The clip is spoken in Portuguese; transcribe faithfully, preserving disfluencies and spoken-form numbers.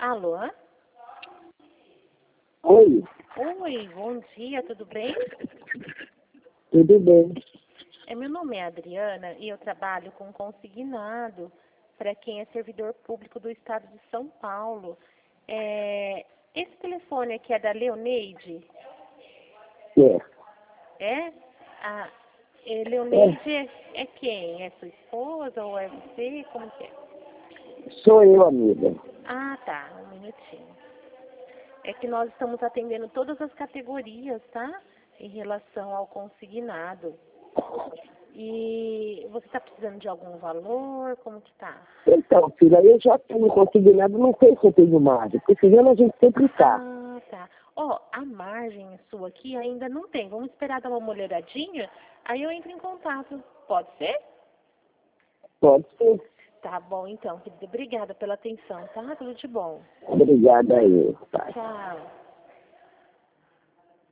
Alô? Oi, Oi, bom dia, tudo bem? tudo bem? É, meu nome é Adriana e eu trabalho com consignado para quem é servidor público do estado de São Paulo. É, esse telefone aqui é da Leoneide? É, É? A é, Leoneide é. é quem? É sua esposa ou é você? Como que é? sou eu, amiga. Ah, tá, um minutinho. É que nós estamos atendendo todas as categorias, tá? Em relação ao consignado. E você está precisando de algum valor? Como que tá? Então, filha, eu já tenho consignado, não sei se eu tenho margem, porque senão a gente sempre tá. Ah, tá. Ó, a margem sua aqui ainda não tem. Vamos esperar dar uma olhadinha, aí eu entro em contato. Pode ser? Pode ser. Tá bom, então, querida. Obrigada pela atenção, tá? Tudo de bom. Obrigada aí, pai. Tchau.